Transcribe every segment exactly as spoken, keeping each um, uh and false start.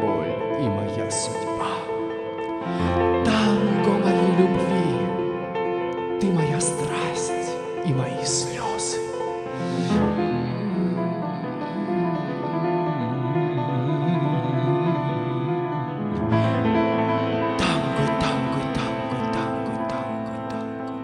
боль и моя судьба. Танго моей любви, ты моя страсть и мои слезы. Танго, танго, танго, танго, танго, танго,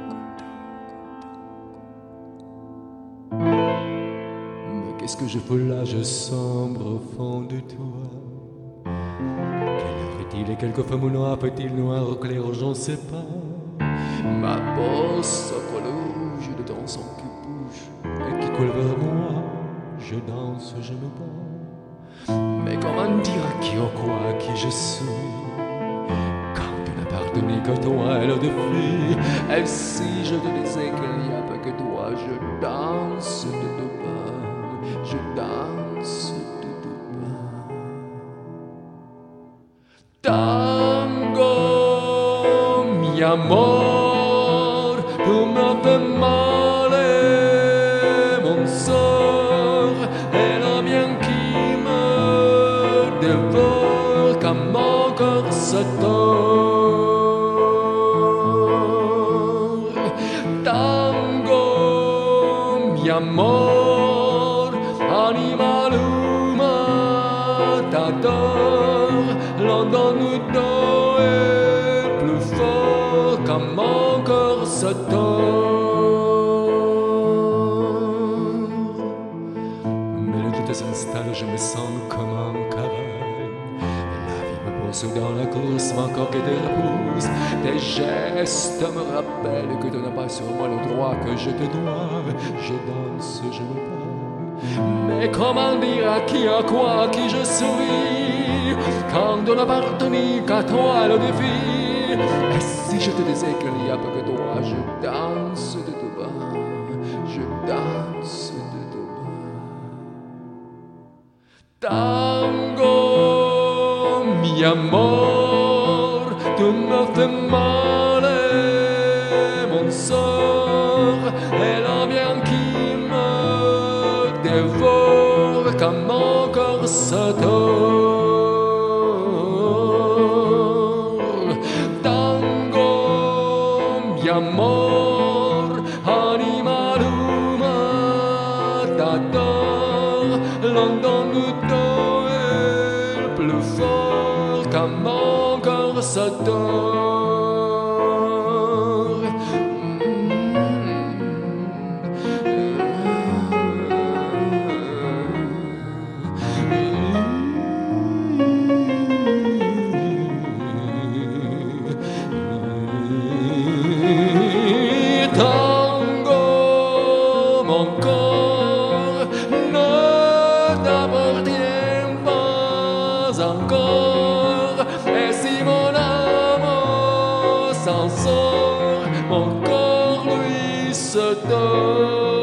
танго. Mais qu'est-ce que je fous là, je sombre au fond de toi. Quelle heure est-il et quelquefois mon noir peut-il noir au clair, je ne sais pas. Ma bosse au col rouge de ton sang qui bouge et qui coule vers moi. Je danse, je me bats. Mais comment dire qui ou quoi, qui je suis, quand tu n'appartenais que toi et le défi. Et si je te disais qu'il n'y a pas que toi, je danse de tout bas, je danse de tout bas. Tango, mi amor, tu me fais mal, mon sort est la mienne qui me dévore comme mon corps se tord. Tango, mi amor, animaluma t'adore, London nous est plus fort comme mon corps se tord. Mais le doute s'installe, je me sens comme un cavale. La vie me pousse dans la course, mon corps qui te repousse. Tes gestes me rappellent que tu n'as pas sur moi le droit que je te dois. Je danse, je me bats. Mais comment dire à qui, à quoi, à qui je souris, quand on n'appartenait qu'à toi le défi. Et si je te disais qu'il n'y a pas que toi, je danse de tout bas, je danse de tout bas. Tango, mi amor, tu me fais mal, mon sort est la mienne qui me dévore comme mon corps se tord. Tango, mi amor, animaluma t'adore, London nous est plus fort comme mon corps se tord. Tango, mon corps ne t'appartient pas encore. Et si mon âme s'en sort, mon corps lui se tord.